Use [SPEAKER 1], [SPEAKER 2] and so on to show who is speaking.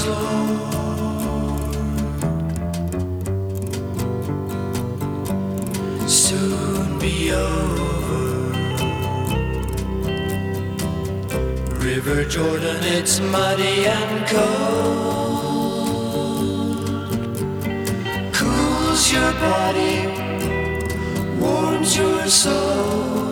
[SPEAKER 1] floor. Soon be over. River Jordan, it's muddy and cold. Cools your body, warms your soul.